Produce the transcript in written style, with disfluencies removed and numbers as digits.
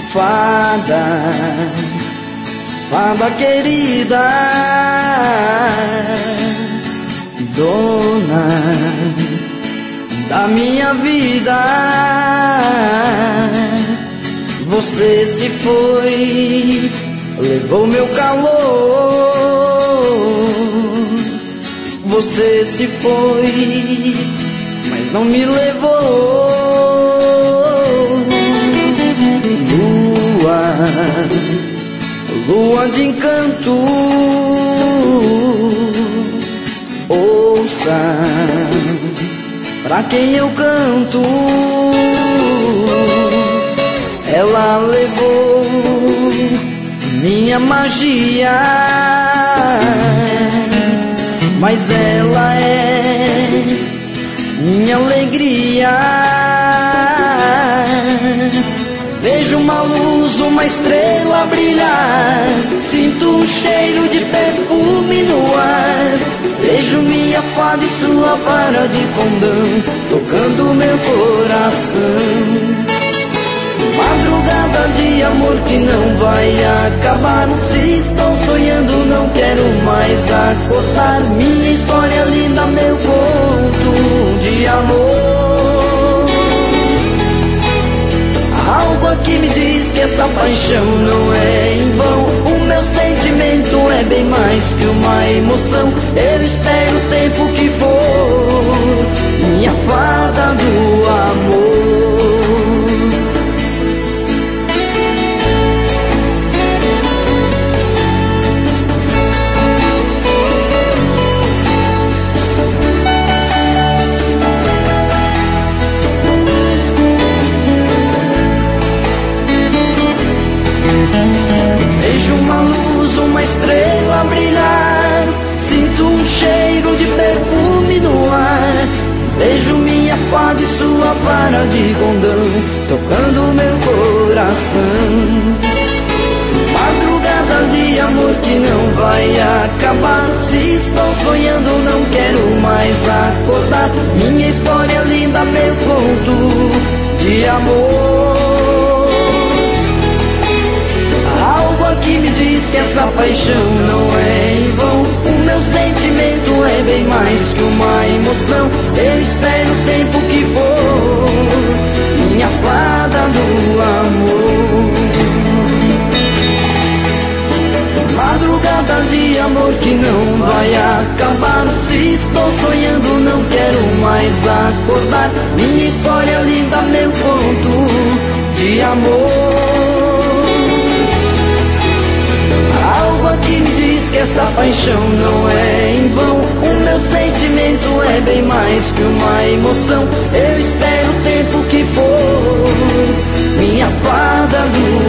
Fada, fada querida, dona da minha vida, você se foi, levou meu calor. Você se foi, mas não me levou. Lua, lua de encanto, ouça pra quem eu canto. Ela levou minha magia, mas ela é minha alegria. Vejo uma luz, uma estrela brilhar, sinto um cheiro de perfume no ar. Vejo minha fada e sua vara de condão tocando meu coração. Madrugada de amor que não vai acabar. Se estou sonhando não quero mais acordar. Minha história linda, meu conto de amor. Algo aqui me diz que essa paixão não é em vão. O meu sentimento é bem mais que uma emoção. Eu espero o tempo que for, minha fada do amor. Vejo uma luz, uma estrela brilhar, sinto um cheiro de perfume no ar. Vejo minha fada e sua vara de condão tocando meu coração. Madrugada de amor que não vai acabar. Se estou sonhando não quero mais acordar. Minha história linda, meu conto de amor. Algo aqui me diz que essa paixão não é em vão. O meu sentimento é bem mais que uma emoção. Eu espero o tempo que for, minha fada do amor. Madrugada de amor que não vai acabar. Se estou sonhando não quero mais acordar. Minha história linda, meu conto de amor. Algo aqui me diz que essa paixão não é em vão. O meu sentimento é bem mais que uma emoção. Eu espero o tempo que for, minha fada do